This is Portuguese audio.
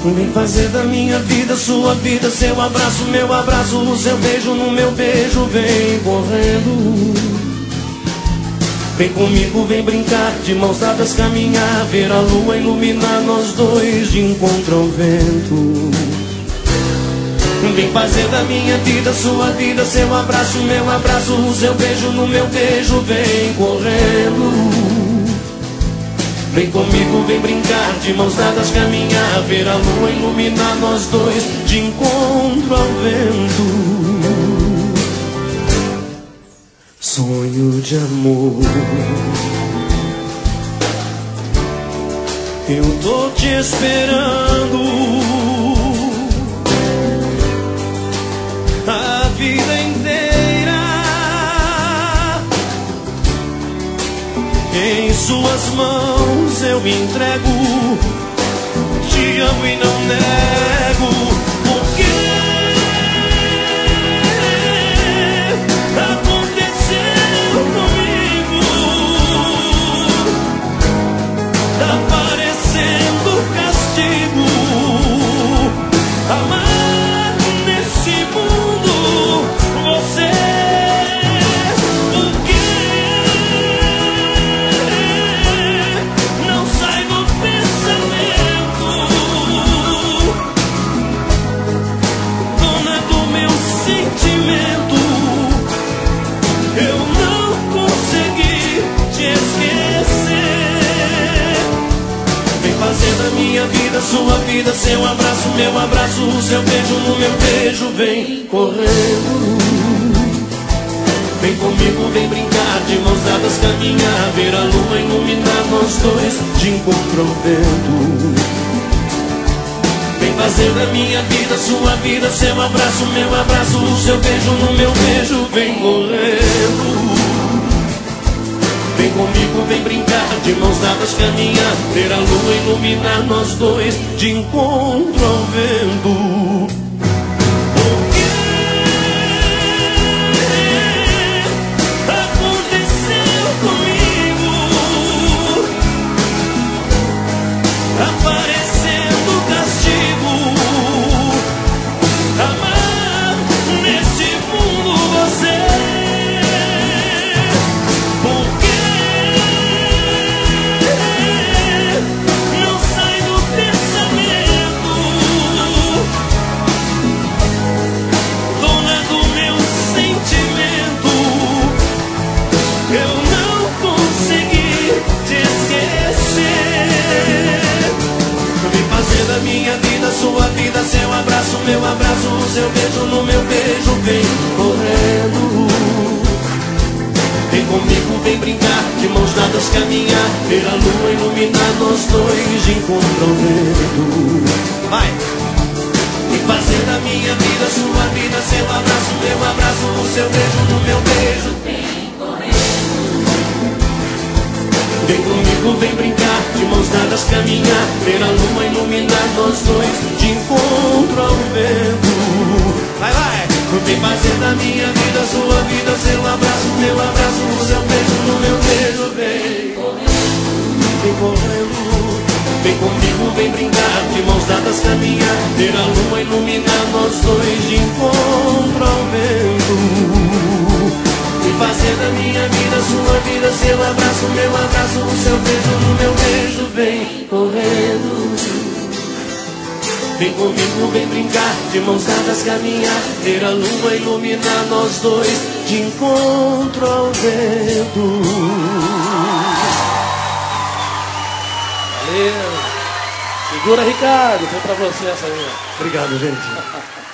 Vem fazer da minha vida sua vida, seu abraço, meu abraço, o seu beijo no meu beijo, vem correndo. Vem comigo, vem brincar, de mãos dadas caminhar, ver a lua iluminar nós dois de encontro ao vento. Vem fazer da minha vida sua vida, seu abraço, meu abraço, o seu beijo no meu beijo, vem correndo. Vem comigo, vem brincar, de mãos dadas caminhar, ver a lua iluminar nós dois de encontro ao vento. Sonho de amor, eu tô te esperando a vida inteira. Em suas mãos eu me entrego, te amo e não nego, porque aconteceu comigo. Tá parecendo castigo amar nesse mundo você. Da minha vida, sua vida, seu abraço, meu abraço, o seu beijo no meu beijo, vem correndo. Vem comigo, vem brincar, de mãos dadas caminhar, ver a lua iluminar nós dois de encontro ao vento. Vem fazer da minha vida, sua vida, seu abraço, meu abraço, o seu beijo no meu beijo, vem correndo. Vem comigo, vem brincar, de mãos dadas caminhar, ver a lua iluminar nós dois de encontro ao vento. Porque aconteceu comigo, aparecendo castigo amar nesse mundo você. Da minha vida, sua vida, seu abraço, meu abraço, o seu beijo no meu beijo, vem correndo. Vem comigo, vem brincar, de mãos dadas caminhar, ver a lua iluminar nós dois de encontro ao vento. Vai! E fazer da minha vida, sua vida, seu abraço, meu abraço, o seu beijo no meu beijo, vem correndo. Vem comigo, vem brincar, de mãos dadas caminhar, ver a lua iluminar nós dois de encontro ao vento. Vai, vai! Vem fazer da minha vida, sua vida, seu abraço, meu abraço, o seu beijo no meu beijo, vem correndo. Vem correndo. Vem comigo, vem brincar, de mãos dadas caminhar, ver a lua iluminar nós dois de encontro ao vento. E fazer da minha vida, sua vida, seu abraço, meu abraço, o seu beijo no meu beijo, vem correndo. Vem comigo, vem brincar, de mãos dadas caminhar, ver a lua iluminar nós dois de encontro ao vento. Valeu! Segura, Ricardo, foi pra você essa aí. Obrigado, gente.